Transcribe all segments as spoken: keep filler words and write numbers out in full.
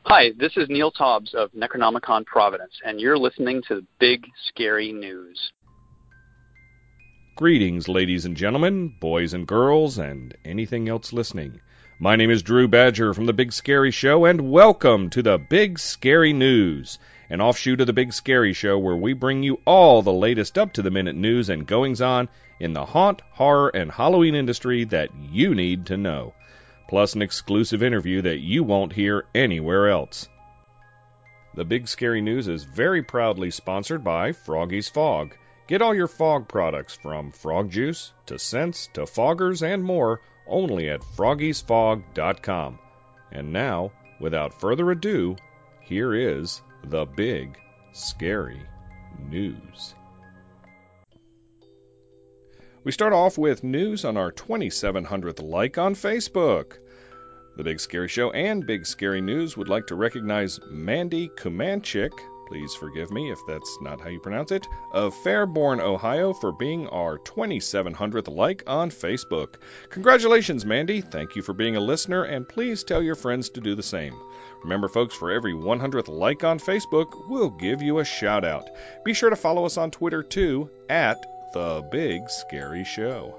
Hi, this is Neil Tobbs of Necronomicon Providence, and you're listening to Big Scary News. Greetings, ladies and gentlemen, boys and girls, and anything else listening. My name is Drew Badger from The Big Scary Show, and welcome to the Big Scary News, an offshoot of The Big Scary Show where we bring you all the latest up-to-the-minute news and goings-on in the haunt, horror, and Halloween industry that you need to know, plus an exclusive interview that you won't hear anywhere else. The Big Scary News is very proudly sponsored by Froggy's Fog. Get all your fog products from frog juice to scents to foggers and more only at froggies fog dot com. And now, without further ado, here is the Big Scary News. We start off with news on our twenty-seven hundredth like on Facebook. The Big Scary Show and Big Scary News would like to recognize Mandy Kumanchik, please forgive me if that's not how you pronounce it, of Fairborn, Ohio, for being our twenty-seven hundredth like on Facebook. Congratulations, Mandy. Thank you for being a listener, and please tell your friends to do the same. Remember, folks, for every one hundredth like on Facebook, we'll give you a shout-out. Be sure to follow us on Twitter, too, at The Big Scary Show.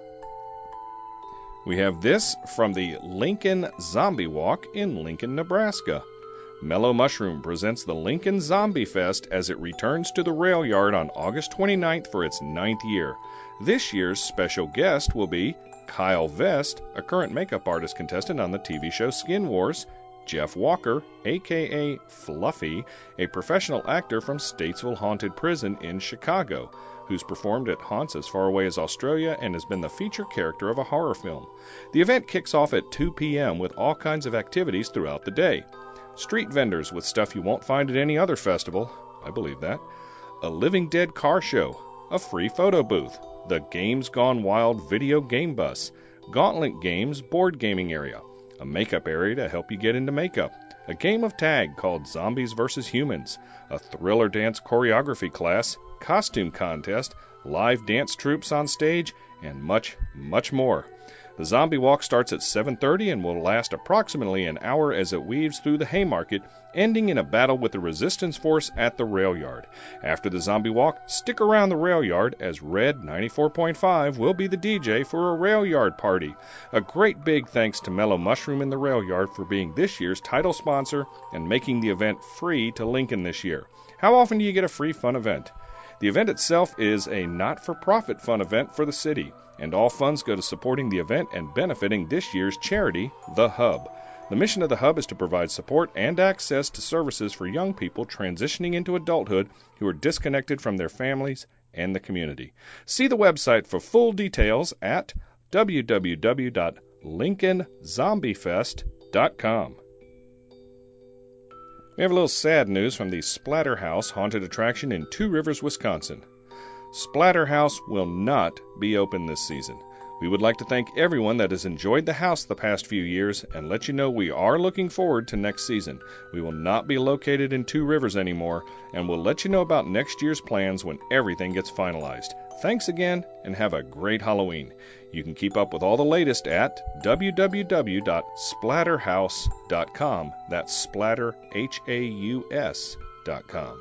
We have this from the Lincoln Zombie Walk in Lincoln, Nebraska. Mellow Mushroom presents the Lincoln Zombie Fest as it returns to the rail yard on August twenty-ninth for its ninth year. This year's special guest will be Kyle Vest, a current makeup artist contestant on the T V show Skin Wars, Jeff Walker, a k a. Fluffy, a professional actor from Statesville Haunted Prison in Chicago, who's performed at haunts as far away as Australia and has been the feature character of a horror film. The event kicks off at two p.m. with all kinds of activities throughout the day. Street vendors with stuff you won't find at any other festival, I believe that, a Living Dead car show, a free photo booth, the Games Gone Wild video game bus, Gauntlet Games board gaming area, a makeup area to help you get into makeup, a game of tag called Zombies versus Humans, a thriller dance choreography class, costume contest, live dance troops on stage, and much, much more. The Zombie Walk starts at seven thirty and will last approximately an hour as it weaves through the Haymarket, ending in a battle with the resistance force at the rail yard. After the Zombie Walk, stick around the rail yard as Red ninety-four point five will be the D J for a rail yard party. A great big thanks to Mellow Mushroom in the rail yard for being this year's title sponsor and making the event free to Lincoln this year. How often do you get a free fun event? The event itself is a not-for-profit fun event for the city, and all funds go to supporting the event and benefiting this year's charity, The Hub. The mission of The Hub is to provide support and access to services for young people transitioning into adulthood who are disconnected from their families and the community. See the website for full details at w w w dot lincoln zombie fest dot com. We have a little sad news from the Splatterhouse haunted attraction in Two Rivers, Wisconsin. Splatterhouse will not be open this season. We would like to thank everyone that has enjoyed the house the past few years and let you know we are looking forward to next season. We will not be located in Two Rivers anymore, and we'll let you know about next year's plans when everything gets finalized. Thanks again, and have a great Halloween. You can keep up with all the latest at w w w dot splatterhouse dot com. That's splatter, H A U S, dot com.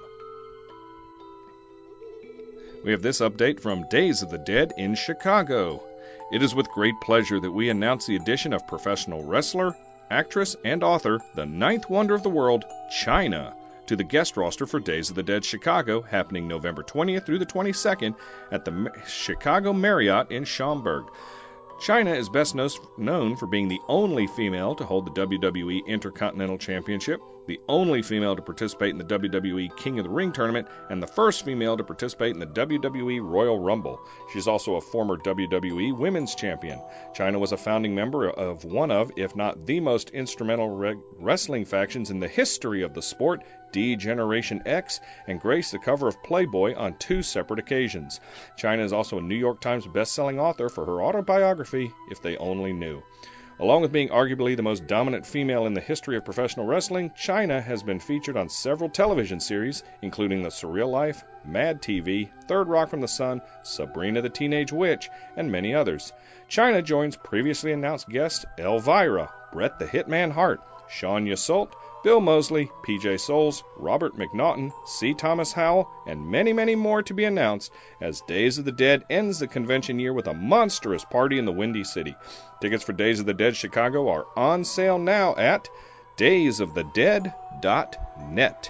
We have this update from Days of the Dead in Chicago. It is with great pleasure that we announce the addition of professional wrestler, actress, and author, the ninth wonder of the world, Chyna, to the guest roster for Days of the Dead Chicago, happening November twentieth through the twenty-second at the Chicago Marriott in Schaumburg. Chyna is best known for being the only female to hold the W W E Intercontinental Championship, the only female to participate in the W W E King of the Ring tournament, and the first female to participate in the W W E Royal Rumble. She's also a former W W E Women's Champion. Chyna was a founding member of one of, if not the most instrumental re- wrestling factions in the history of the sport, D-Generation X, and graced the cover of Playboy on two separate occasions. Chyna is also a New York Times best-selling author for her autobiography, If They Only Knew. Along with being arguably the most dominant female in the history of professional wrestling, Chyna has been featured on several television series, including The Surreal Life, Mad T V, Third Rock from the Sun, Sabrina the Teenage Witch, and many others. Chyna joins previously announced guests Elvira, Bret the Hitman Hart, Sean Yseult, Bill Moseley, P J Soles, Robert McNaughton, C. Thomas Howell, and many, many more to be announced as Days of the Dead ends the convention year with a monstrous party in the Windy City. Tickets for Days of the Dead Chicago are on sale now at days of the dead dot net.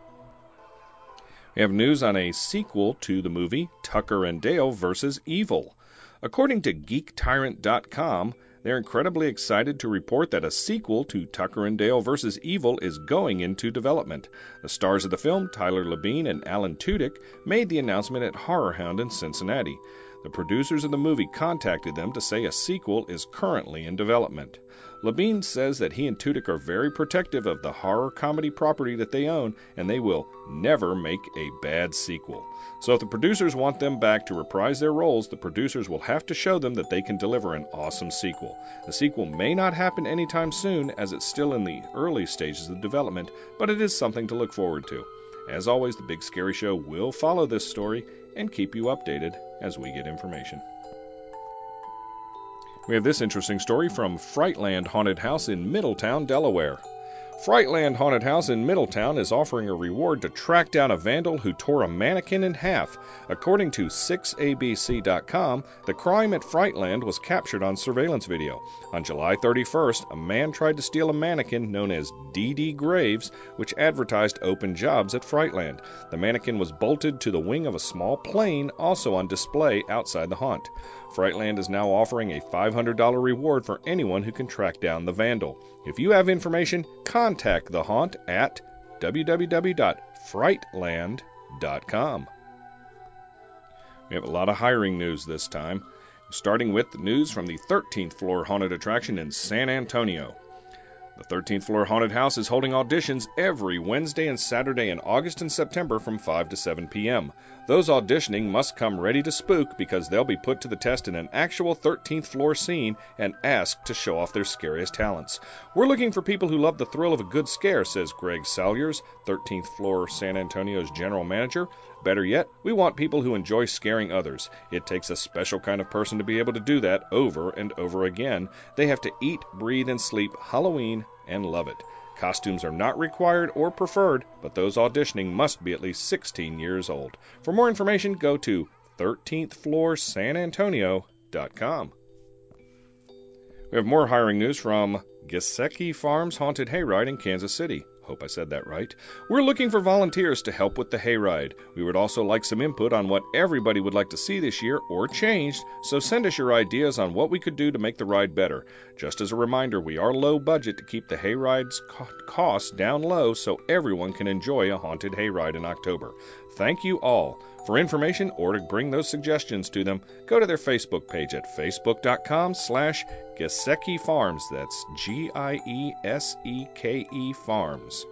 We have news on a sequel to the movie Tucker and Dale versus Evil. According to geek tyrant dot com, they're incredibly excited to report that a sequel to Tucker and Dale versus Evil is going into development. The stars of the film, Tyler Labine and Alan Tudyk, made the announcement at Horror Hound in Cincinnati. The producers of the movie contacted them to say a sequel is currently in development. Labine says that he and Tudyk are very protective of the horror comedy property that they own, and they will never make a bad sequel. So if the producers want them back to reprise their roles, the producers will have to show them that they can deliver an awesome sequel. The sequel may not happen anytime soon, as it's still in the early stages of development, but it is something to look forward to. As always, the Big Scary Show will follow this story and keep you updated as we get information. We have this interesting story from Frightland Haunted House in Middletown, Delaware. Frightland Haunted House in Middletown is offering a reward to track down a vandal who tore a mannequin in half. According to six A B C dot com, the crime at Frightland was captured on surveillance video. On July thirty-first, a man tried to steal a mannequin known as Dee Dee Graves, which advertised open jobs at Frightland. The mannequin was bolted to the wing of a small plane also on display outside the haunt. Frightland is now offering a five hundred dollars reward for anyone who can track down the vandal. If you have information, contact the haunt at w w w dot frightland dot com. We have a lot of hiring news this time, starting with the news from the thirteenth floor haunted attraction in San Antonio. The thirteenth floor haunted house is holding auditions every Wednesday and Saturday in August and September from five to seven p.m. Those auditioning must come ready to spook because they'll be put to the test in an actual thirteenth floor scene and asked to show off their scariest talents. We're looking for people who love the thrill of a good scare, says Greg Salyers, thirteenth floor San Antonio's general manager. Better yet, we want people who enjoy scaring others. It takes a special kind of person to be able to do that over and over again. They have to eat, breathe, and sleep Halloween and love it. Costumes are not required or preferred, but those auditioning must be at least sixteen years old. For more information, go to thirteenth floor san antonio dot com. We have more hiring news from Gesicki Farms Haunted Hayride in Kansas City. Hope I said that right. We're looking for volunteers to help with the hayride. We would also like some input on what everybody would like to see this year or changed, so send us your ideas on what we could do to make the ride better. Just as a reminder, we are low budget to keep the hayride's co- costs down low so everyone can enjoy a haunted hayride in October. Thank you all. For information or to bring those suggestions to them, go to their Facebook page at facebook.com slash Gesicki Farms. That's G I E S E K E Farms.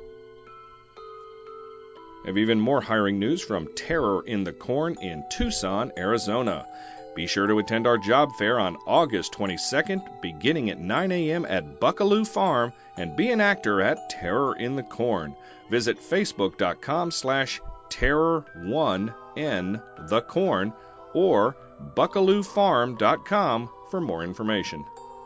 We have even more hiring news from Terror in the Corn in Tucson, Arizona. Be sure to attend our job fair on August twenty-second, beginning at nine a.m. at Buckaloo Farm, and be an actor at Terror in the Corn. Visit facebook.com slash terror1n the corn or buckaloo farm dot com for more information.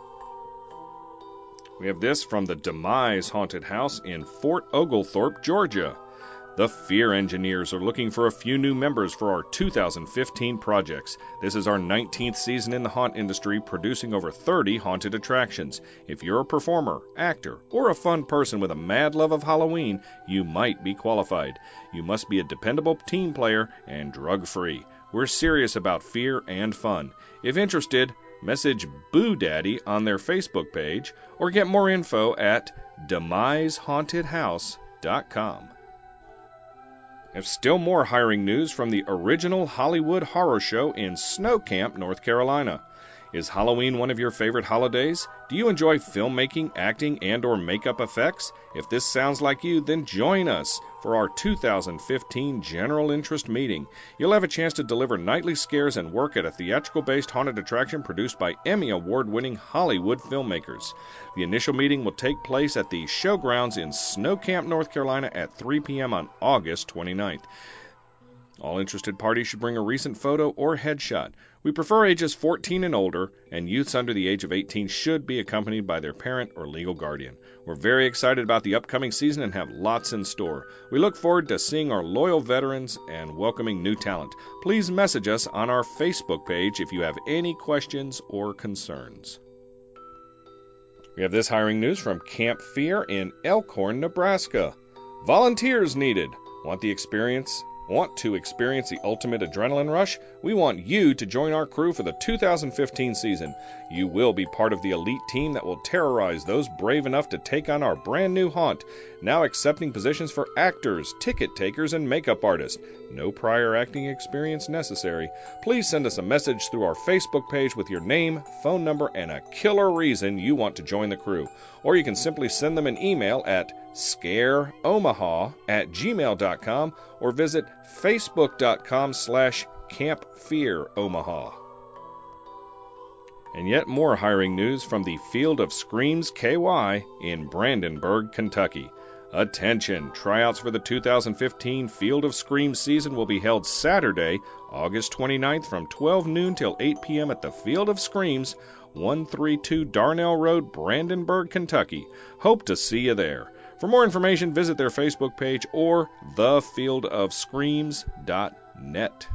We have this from the Demise Haunted House in Fort Oglethorpe, Georgia. The Fear Engineers are looking for a few new members for our two thousand fifteen projects. This is our nineteenth season in the haunt industry, producing over thirty haunted attractions. If you're a performer, actor, or a fun person with a mad love of Halloween, you might be qualified. You must be a dependable team player and drug-free. We're serious about fear and fun. If interested, message Boo Daddy on their Facebook page or get more info at demise haunted house dot com. We have still more hiring news from the original Hollywood Horror Show in Snow Camp, North Carolina. Is Halloween one of your favorite holidays? Do you enjoy filmmaking, acting, and or makeup effects? If this sounds like you, then join us for our two thousand fifteen General Interest Meeting. You'll have a chance to deliver nightly scares and work at a theatrical-based haunted attraction produced by Emmy Award-winning Hollywood filmmakers. The initial meeting will take place at the Showgrounds in Snow Camp, North Carolina at three p.m. on August twenty-ninth. All interested parties should bring a recent photo or headshot. We prefer ages fourteen and older, and youths under the age of eighteen should be accompanied by their parent or legal guardian. We're very excited about the upcoming season and have lots in store. We look forward to seeing our loyal veterans and welcoming new talent. Please message us on our Facebook page if you have any questions or concerns. We have this hiring news from Camp Fear in Elkhorn, Nebraska. Volunteers needed. Want the experience? Want to experience the ultimate adrenaline rush? We want you to join our crew for the two thousand fifteen season. You will be part of the elite team that will terrorize those brave enough to take on our brand new haunt. Now accepting positions for actors, ticket takers, and makeup artists. No prior acting experience necessary. Please send us a message through our Facebook page with your name, phone number, and a killer reason you want to join the crew. Or you can simply send them an email at scareomaha at gmail dot com or visit facebook.com slash campfearomaha. And yet more hiring news from the Field of Screams K Y in Brandenburg, Kentucky. Attention! Tryouts for the two thousand fifteen Field of Screams season will be held Saturday, August twenty-ninth from twelve noon till eight p.m. at the Field of Screams, one thirty-two Darnell Road, Brandenburg, Kentucky. Hope to see you there. For more information, visit their Facebook page or the field of screams dot net.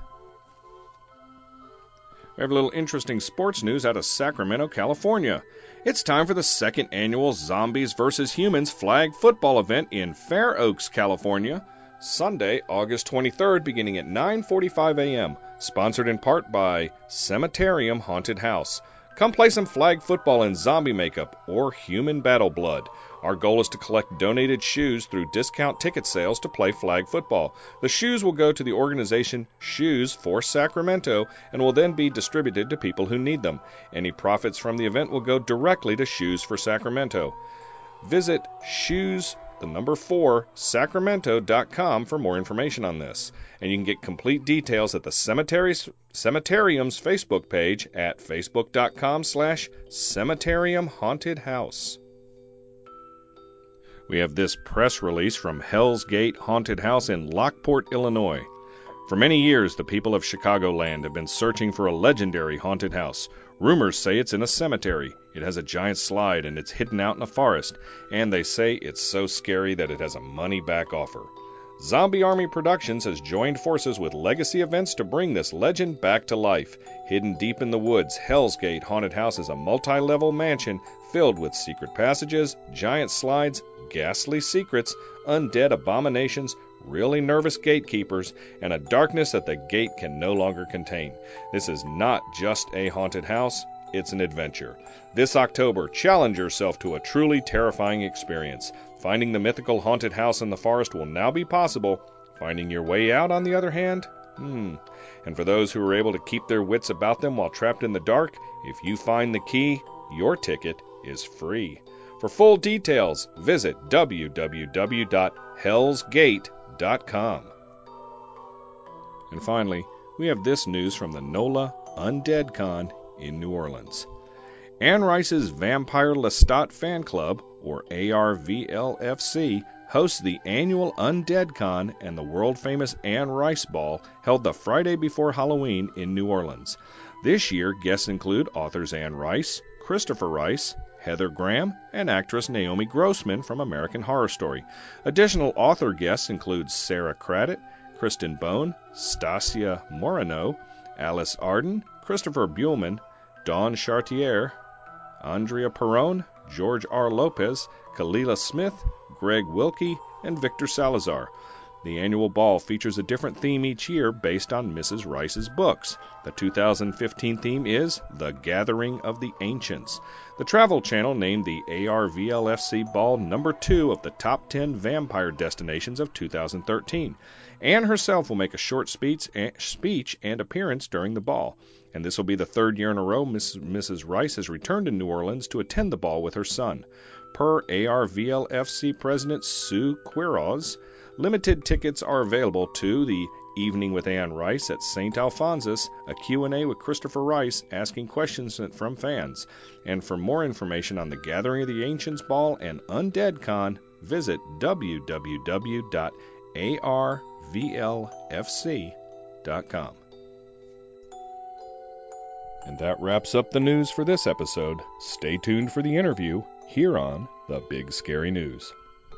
We have a little interesting sports news out of Sacramento, California. It's time for the second annual Zombies versus Humans flag football event in Fair Oaks, California. Sunday, August twenty-third, beginning at nine forty-five a.m., sponsored in part by Cemeterium Haunted House. Come play some flag football in zombie makeup or human battle blood. Our goal is to collect donated shoes through discount ticket sales to play flag football. The shoes will go to the organization Shoes for Sacramento and will then be distributed to people who need them. Any profits from the event will go directly to Shoes for Sacramento. Visit shoes, the number four, sacramento dot com for more information on this. And you can get complete details at the Cemetery's, Cemeterium's Facebook page at facebook.com slash Cemeterium Haunted House. We have this press release from Hell's Gate Haunted House in Lockport, Illinois. For many years, the people of Chicagoland have been searching for a legendary haunted house. Rumors say it's in a cemetery. It has a giant slide and it's hidden out in a forest. And they say it's so scary that it has a money-back offer. Zombie Army Productions has joined forces with Legacy Events to bring this legend back to life. Hidden deep in the woods, Hell's Gate Haunted House is a multi-level mansion filled with secret passages, giant slides, ghastly secrets, undead abominations, really nervous gatekeepers, and a darkness that the gate can no longer contain. This is not just a haunted house, it's an adventure. This October, challenge yourself to a truly terrifying experience. Finding the mythical haunted house in the forest will now be possible. Finding your way out, on the other hand? Hmm. And for those who are able to keep their wits about them while trapped in the dark, if you find the key, your ticket is free. For full details, visit w w w dot hells gate dot com. And finally, we have this news from the NOLA Undead Con in New Orleans. Anne Rice's Vampire Lestat Fan Club, or A R V L F C, hosts the annual Undead Con and the world-famous Anne Rice Ball held the Friday before Halloween in New Orleans. This year, guests include authors Anne Rice, Christopher Rice, Heather Graham, and actress Naomi Grossman from American Horror Story. Additional author guests include Sarah Craddock, Kristen Bone, Stasia Moreno, Alice Arden, Christopher Buhlman, Dawn Chartier, Andrea Perron, George R. Lopez, Kalila Smith, Greg Wilkie, and Victor Salazar. The annual ball features a different theme each year based on Missus Rice's books. The two thousand fifteen theme is The Gathering of the Ancients. The Travel Channel named the A R V L F C ball number two of the top ten vampire destinations of two thousand thirteen. Anne herself will make a short speech and appearance during the ball. And this will be the third year in a row Missus Rice has returned to New Orleans to attend the ball with her son. Per A R V L F C President Sue Quiroz, limited tickets are available to the Evening with Anne Rice at Saint Alphonsus, a Q and A with Christopher Rice asking questions from fans. And for more information on the Gathering of the Ancients Ball and Undead Con, visit w w w dot a r v l f c dot com. And that wraps up the news for this episode. Stay tuned for the interview here on The Big Scary News.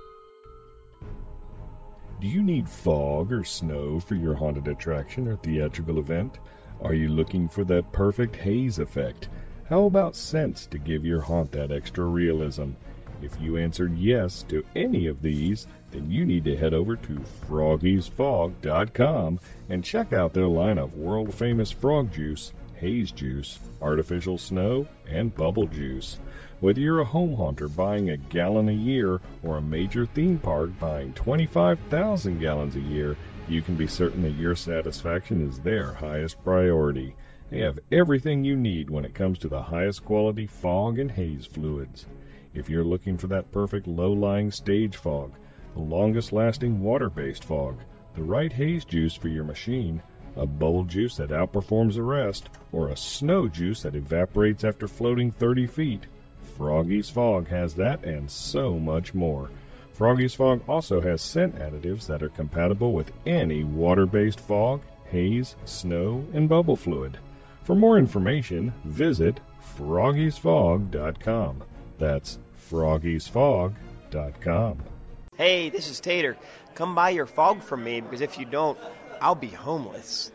Do you need fog or snow for your haunted attraction or theatrical event? Are you looking for that perfect haze effect? How about scents to give your haunt that extra realism? If you answered yes to any of these, then you need to head over to froggies fog dot com and check out their line of world-famous frog juice, haze juice, artificial snow, and bubble juice. Whether you're a home haunter buying a gallon a year or a major theme park buying twenty-five thousand gallons a year, you can be certain that your satisfaction is their highest priority. They have everything you need when it comes to the highest quality fog and haze fluids. If you're looking for that perfect low-lying stage fog, the longest-lasting water-based fog, the right haze juice for your machine, a bubble juice that outperforms the rest, or a snow juice that evaporates after floating thirty feet, Froggy's Fog has that and so much more. Froggy's Fog also has scent additives that are compatible with any water-based fog, haze, snow, and bubble fluid. For more information, visit froggies fog dot com. That's froggies fog dot com. Hey, this is Tater. Come buy your fog from me, because if you don't, I'll be homeless.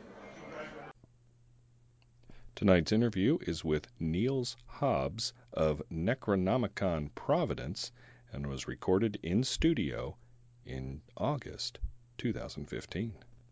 Tonight's interview is with Niels Hobbs of Necronomicon Providence and was recorded in studio in August twenty fifteen.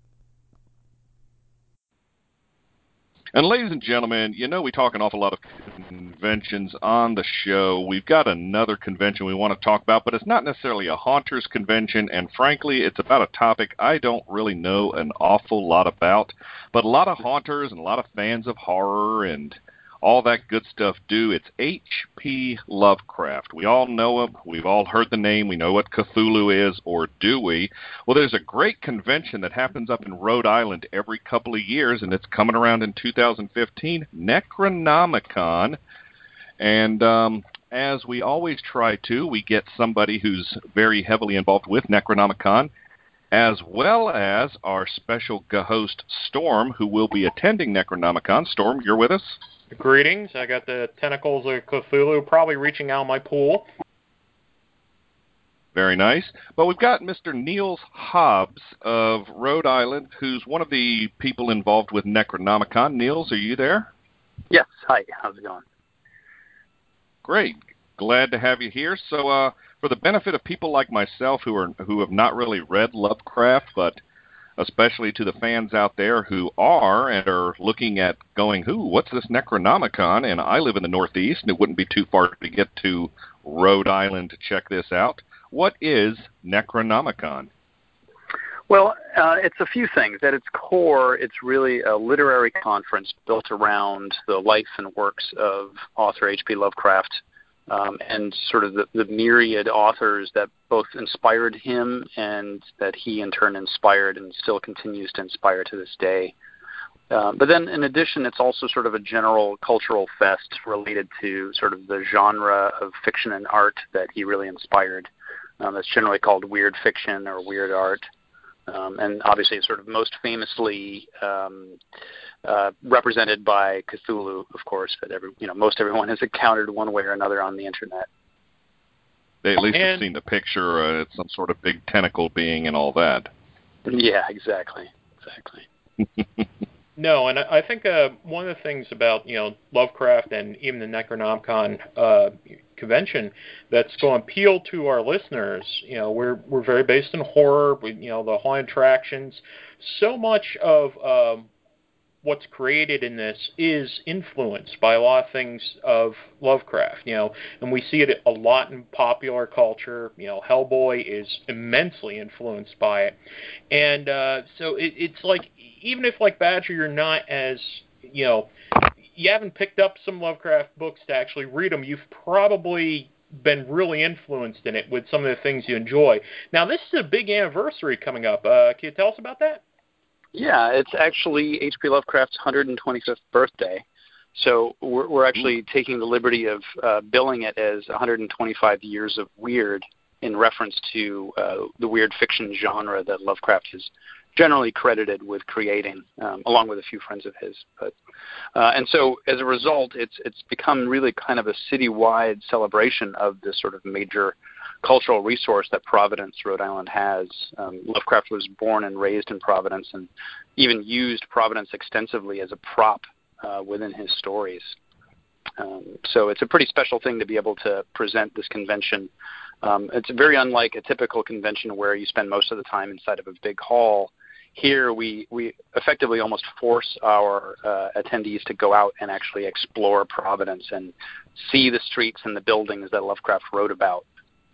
And ladies and gentlemen, you know we talk an awful lot of conventions on the show. We've got another convention we want to talk about, but it's not necessarily a haunters convention, and frankly, it's about a topic I don't really know an awful lot about. But a lot of haunters and a lot of fans of horror and all that good stuff do. It's H P Lovecraft. We all know him. We've all heard the name. We know what Cthulhu is, or do we? Well, there's a great convention that happens up in Rhode Island every couple of years, and it's coming around in two thousand fifteen, Necronomicon. And um, as we always try to, we get somebody who's very heavily involved with Necronomicon, as well as our special host, Storm, who will be attending Necronomicon. Storm, you're with us? Greetings. I got the tentacles of Cthulhu probably reaching out my pool. Very nice. But we've got Mister Niels Hobbs of Rhode Island, who's one of the people involved with Necronomicon. Niels, are you there? Yes. Hi. How's it going? Great. Glad to have you here. So uh, for the benefit of people like myself who are who have not really read Lovecraft, but especially to the fans out there who are and are looking at going, who, what's this Necronomicon? And I live in the Northeast, and it wouldn't be too far to get to Rhode Island to check this out. What is Necronomicon? Well, uh, it's a few things. At its core, it's really a literary conference built around the life and works of author H P Lovecraft, Um, and sort of the, the myriad authors that both inspired him and that he in turn inspired and still continues to inspire to this day. Uh, but then in addition, it's also sort of a general cultural fest related to sort of the genre of fiction and art that he really inspired. Um, that's generally called weird fiction or weird art. Um, and obviously sort of most famously um, uh, represented by Cthulhu, of course, that every, you know, most everyone has encountered one way or another on the internet. They at least and, have seen the picture. Uh, it's some sort of big tentacle being and all that. Yeah, exactly. Exactly. No, and I think uh, one of the things about, you know, Lovecraft and even the Necronomicon uh, convention that's going to appeal to our listeners, you know, we're we're very based in horror, we, you know, the haunted attractions. So much of um, what's created in this is influenced by a lot of things of Lovecraft, you know, and we see it a lot in popular culture. You know, Hellboy is immensely influenced by it. And uh, so it, it's like, even if, like Badger, you're not as, you know, you haven't picked up some Lovecraft books to actually read them, you've probably been really influenced in it with some of the things you enjoy. Now, this is a big anniversary coming up. Uh, can you tell us about that? Yeah, it's actually H P Lovecraft's one hundred twenty-fifth birthday. So we're, we're actually taking the liberty of uh, billing it as one hundred twenty-five years of weird in reference to uh, the weird fiction genre that Lovecraft has generally credited with creating, um, along with a few friends of his. But uh, and so as a result, it's it's become really kind of a citywide celebration of this sort of major cultural resource that Providence, Rhode Island has. Um, Lovecraft was born and raised in Providence, and even used Providence extensively as a prop uh, within his stories. Um, so it's a pretty special thing to be able to present this convention. Um, it's very unlike a typical convention where you spend most of the time inside of a big hall. Here we, we effectively almost force our uh, attendees to go out and actually explore Providence and see the streets and the buildings that Lovecraft wrote about.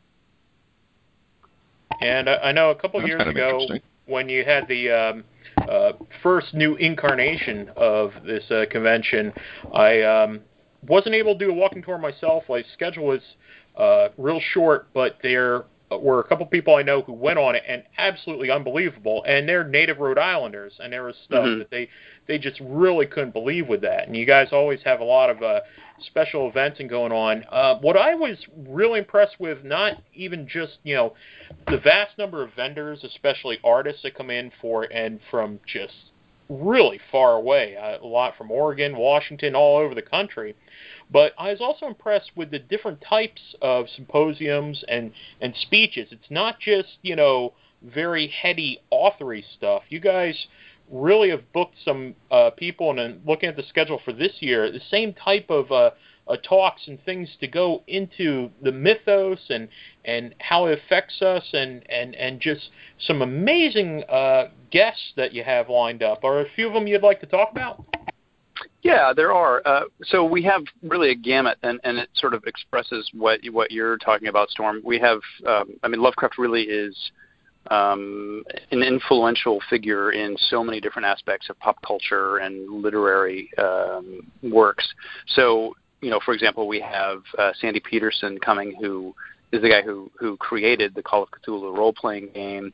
And uh, I know a couple That's years kind of ago when you had the um, uh, first new incarnation of this uh, convention, I um, wasn't able to do a walking tour myself. My schedule was uh, real short, but there were a couple people I know who went on it, and absolutely unbelievable. And they're native Rhode Islanders, and there was stuff mm-hmm. that they they just really couldn't believe with that. And you guys always have a lot of uh, special events and going on. Uh, what I was really impressed with, not even just you know the vast number of vendors, especially artists that come in for and from just really far away, uh, a lot from Oregon, Washington, all over the country. But I was also impressed with the different types of symposiums and, and speeches. It's not just, you know, very heady authory stuff. You guys really have booked some uh, people, and then looking at the schedule for this year, the same type of uh, uh, talks and things to go into the mythos and and how it affects us, and, and, and just some amazing uh, guests that you have lined up. Are a few of them you'd like to talk about? Yeah, there are. Uh, so we have really a gamut, and, and it sort of expresses what what you're talking about, Storm. We have, um, I mean, Lovecraft really is um, an influential figure in so many different aspects of pop culture and literary um, works. So, you know, for example, we have uh, Sandy Peterson coming, who is the guy who, who created the Call of Cthulhu role-playing game.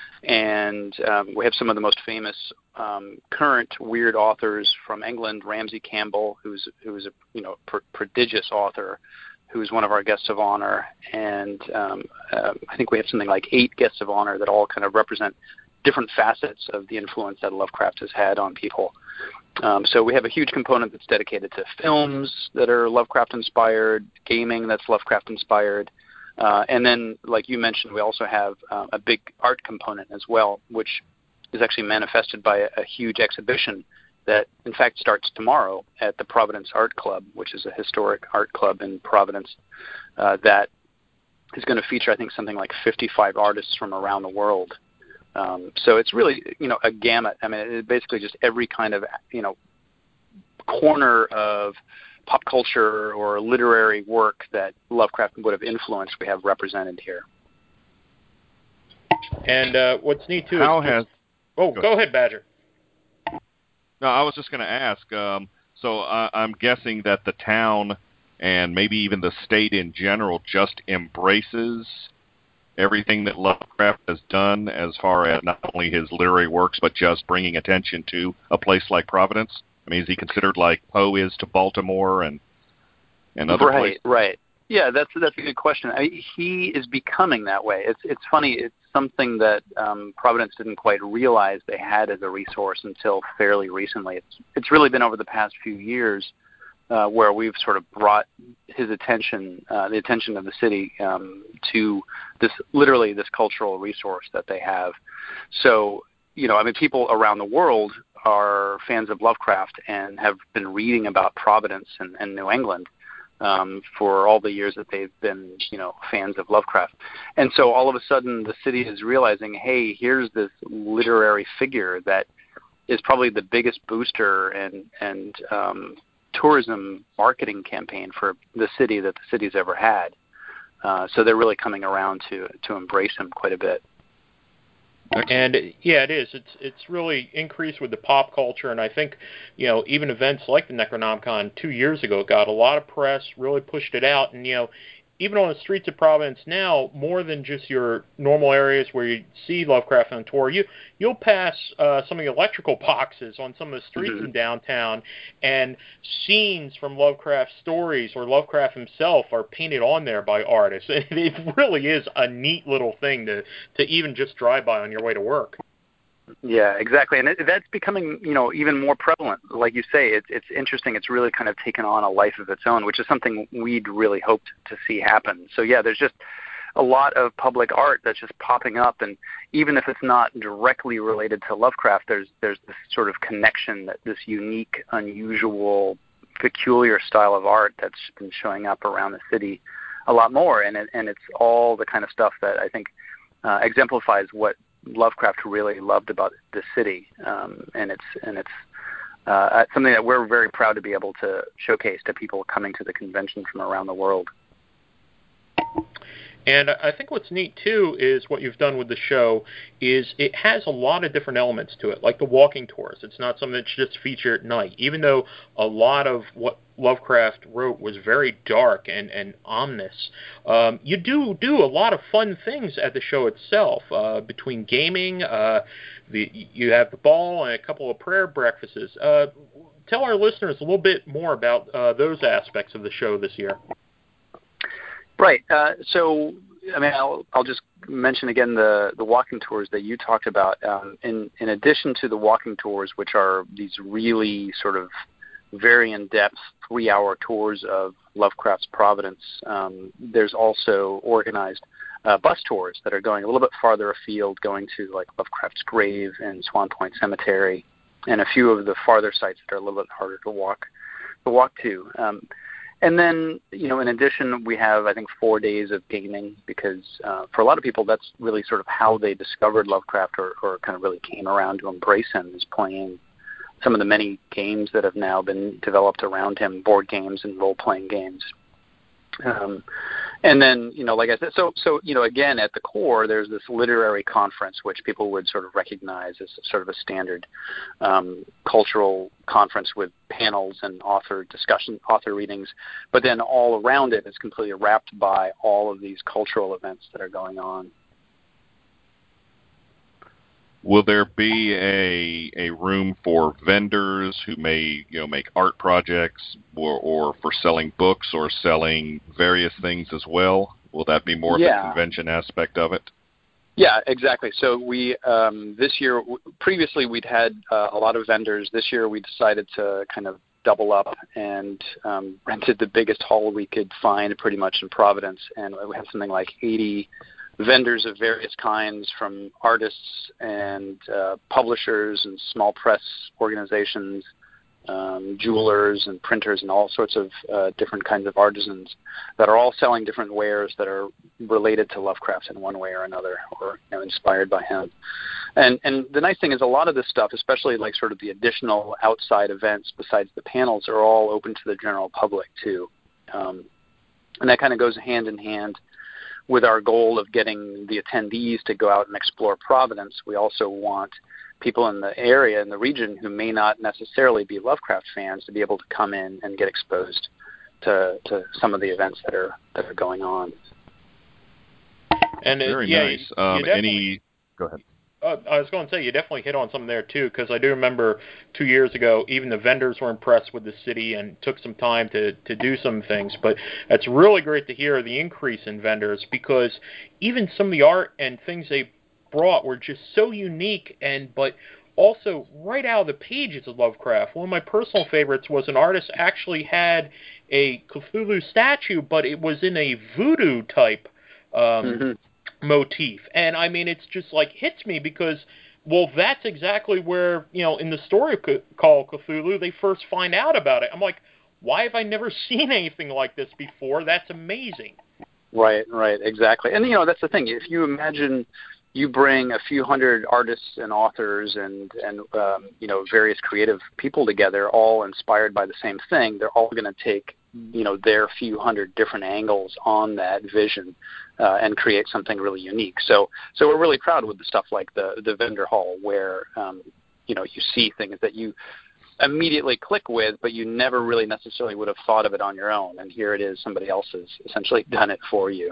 And um, we have some of the most famous um, current weird authors from England. Ramsey Campbell, who's who's a you know pr- prodigious author, who's one of our guests of honor. And um, uh, I think we have something like eight guests of honor that all kind of represent different facets of the influence that Lovecraft has had on people. Um, so we have a huge component that's dedicated to films that are Lovecraft-inspired, gaming that's Lovecraft-inspired. Uh, and then, like you mentioned, we also have uh, a big art component as well, which is actually manifested by a, a huge exhibition that, in fact, starts tomorrow at the Providence Art Club, which is a historic art club in Providence uh, that is going to feature, I think, something like fifty-five artists from around the world. Um, so it's really, you know, a gamut. I mean, it's basically just every kind of, you know, corner of pop culture or literary work that Lovecraft would have influenced, we have represented here. And uh, what's neat too How is has? Oh, go, go ahead, Badger. No, I was just going to ask. Um, so I, I'm guessing that the town and maybe even the state in general just embraces everything that Lovecraft has done as far as not only his literary works, but just bringing attention to a place like Providence. I mean, is he considered like Poe is to Baltimore and and other right, places? Right, right. Yeah, that's that's a good question. I mean, he is becoming that way. It's it's funny. It's something that um, Providence didn't quite realize they had as a resource until fairly recently. It's it's really been over the past few years uh, where we've sort of brought his attention, uh, the attention of the city, um, to this literally this cultural resource that they have. So, you know, I mean, people around the world are fans of Lovecraft and have been reading about Providence and, and New England um, for all the years that they've been, you know, fans of Lovecraft. And so all of a sudden the city is realizing, hey, here's this literary figure that is probably the biggest booster and, and um, tourism marketing campaign for the city that the city's ever had. Uh, so they're really coming around to, to embrace him quite a bit. And yeah, it is. It's it's really increased with the pop culture, and I think, you know, even events like the Necronomicon two years ago got a lot of press, really pushed it out, and you know, even on the streets of Providence now, more than just your normal areas where you see Lovecraft on tour, you you'll pass uh, some of the electrical boxes on some of the streets mm-hmm. in downtown, and scenes from Lovecraft stories or Lovecraft himself are painted on there by artists. It really is a neat little thing to to even just drive by on your way to work. Yeah, exactly, and it, that's becoming, you know, even more prevalent. Like you say, it's it's interesting. It's really kind of taken on a life of its own, which is something we'd really hoped to see happen. So yeah, there's just a lot of public art that's just popping up, and even if it's not directly related to Lovecraft, there's there's this sort of connection, that this unique, unusual, peculiar style of art that's been showing up around the city a lot more, and it, and it's all the kind of stuff that I think uh, exemplifies what Lovecraft really loved about the city, um, and it's and it's uh, something that we're very proud to be able to showcase to people coming to the convention from around the world. And I think what's neat, too, is what you've done with the show is it has a lot of different elements to it, like the walking tours. It's not something that's just featured at night, even though a lot of what Lovecraft wrote was very dark and, and ominous. Um, you do do a lot of fun things at the show itself, uh, between gaming, uh, the, you have the ball, and a couple of prayer breakfasts. Uh, tell our listeners a little bit more about uh, those aspects of the show this year. Right. Uh, so, I mean, I'll, I'll just mention again the, the walking tours that you talked about. Um, in, in addition to the walking tours, which are these really sort of very in-depth three-hour tours of Lovecraft's Providence, um, there's also organized uh, bus tours that are going a little bit farther afield, going to like Lovecraft's grave and Swan Point Cemetery, and a few of the farther sites that are a little bit harder to walk to walk to. Um, And then, you know, in addition, we have, I think, four days of gaming because uh, for a lot of people, that's really sort of how they discovered Lovecraft or, or kind of really came around to embrace him, is playing some of the many games that have now been developed around him, board games and role-playing games. Um, and then, you know, like I said, so, so, you know, again, at the core, there's this literary conference, which people would sort of recognize as sort of a standard um, cultural conference with panels and author discussion, author readings. But then all around it is completely wrapped by all of these cultural events that are going on. Will there be a a room for vendors who may, you know, make art projects, or, or for selling books or selling various things as well? Will that be more yeah. of the convention aspect of it? Yeah, exactly. So we um, this year, previously we'd had uh, a lot of vendors. This year we decided to kind of double up and um, rented the biggest hall we could find pretty much in Providence, and we had something like eighty vendors of various kinds, from artists and uh, publishers and small press organizations, um, jewelers and printers and all sorts of uh, different kinds of artisans that are all selling different wares that are related to Lovecraft in one way or another, or, you know, inspired by him. And and the nice thing is a lot of this stuff, especially like sort of the additional outside events besides the panels, are all open to the general public too. Um, and that kind of goes hand in hand with our goal of getting the attendees to go out and explore Providence. We also want people in the area, in the region, who may not necessarily be Lovecraft fans to be able to come in and get exposed to, to some of the events that are that are going on. And Very uh, yeah, nice. Um, any? Go ahead. Uh, I was going to say, you definitely hit on something there, too, because I do remember two years ago, even the vendors were impressed with the city and took some time to, to do some things. But it's really great to hear the increase in vendors, because even some of the art and things they brought were just so unique, and but also right out of the pages of Lovecraft. One of my personal favorites was an artist actually had a Cthulhu statue, but it was in a voodoo type um mm-hmm. motif. And I mean, it's just like hits me because, well, that's exactly where, you know, in the story of Call of Cthulhu, they first find out about it. I'm like, why have I never seen anything like this before? That's amazing. Right, right, exactly. And, you know, that's the thing. If you imagine you bring a few hundred artists and authors and, and um, you know, various creative people together, all inspired by the same thing, they're all going to take, you know, their few hundred different angles on that vision uh, and create something really unique. So so we're really proud with the stuff like the, the vendor hall, where, um, you know, you see things that you immediately click with, but you never really necessarily would have thought of it on your own. And here it is, somebody else has essentially done it for you.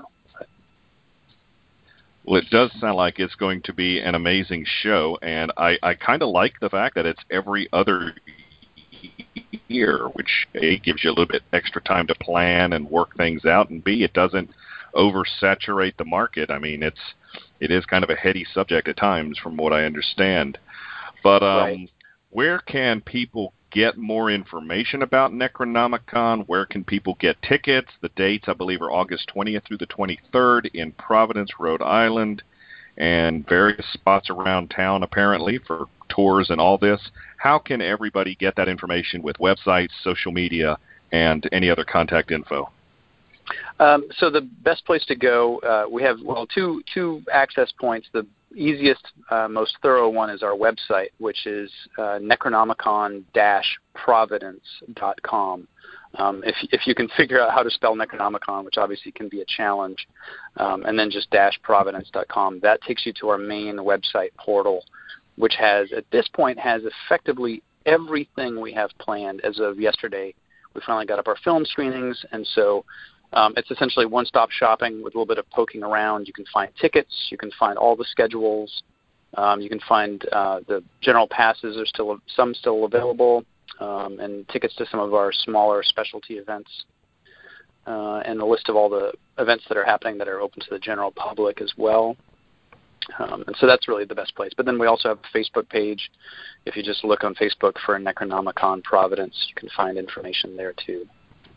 Well, it does sound like it's going to be an amazing show, and I, I kind of like the fact that it's every other year, which A, gives you a little bit extra time to plan and work things out, and B, it doesn't oversaturate the market. I mean, it's it is kind of a heady subject at times, from what I understand. But um, right. where can people get more information about Necronomicon? Where can people get tickets? The dates, I believe, are August twentieth through the twenty-third in Providence, Rhode Island, and various spots around town, apparently, for tours and all this. How can everybody get that information with websites, social media, and any other contact info? Um, so the best place to go, uh, we have, well, two two access points. The easiest, uh, most thorough one is our website, which is uh, necronomicon dash providence dot com. Um, if, if you can figure out how to spell Necronomicon, which obviously can be a challenge, um, and then just dash providence dot com, that takes you to our main website portal, which has, at this point, has effectively everything we have planned as of yesterday. We finally got up our film screenings, and so um, it's essentially one-stop shopping with a little bit of poking around. You can find tickets. You can find all the schedules. Um, you can find uh, the general passes. Are still some still available, um, and tickets to some of our smaller specialty events, uh, and a list of all the events that are happening that are open to the general public as well. Um, and so that's really the best place. But then we also have a Facebook page. If you just look on Facebook for Necronomicon Providence, you can find information there too.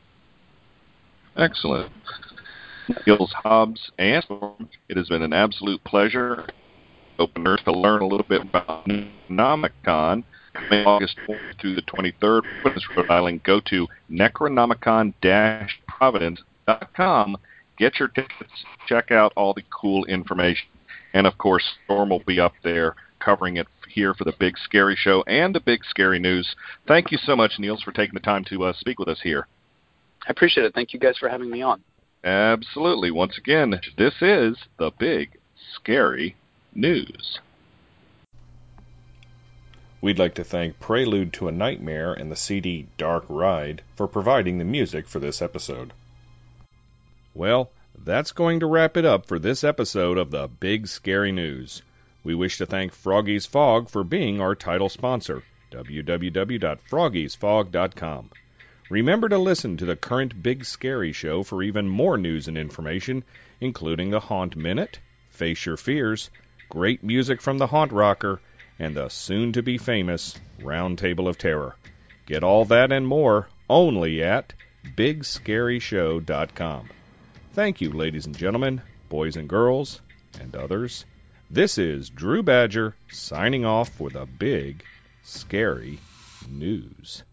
Excellent. Niels Hobbs, and it has been an absolute pleasure, opener, to learn a little bit about Necronomicon. August fourth through the twenty-third, Rhode Island. Go to necronomicon dash providence dot com. Get your tickets. Check out all the cool information. And, of course, Storm will be up there covering it here for the Big Scary Show and the Big Scary News. Thank you so much, Niels, for taking the time to uh, speak with us here. I appreciate it. Thank you guys for having me on. Absolutely. Once again, this is the Big Scary News. We'd like to thank Prelude to a Nightmare and the C D Dark Ride for providing the music for this episode. Well, that's going to wrap it up for this episode of the Big Scary News. We wish to thank Froggy's Fog for being our title sponsor, w w w dot froggies fog dot com. Remember to listen to the current Big Scary Show for even more news and information, including the Haunt Minute, Face Your Fears, great music from the Haunt Rocker, and the soon-to-be-famous Round Table of Terror. Get all that and more only at big scary show dot com. Thank you, ladies and gentlemen, boys and girls, and others. This is Drew Badger signing off for the Big Scary News.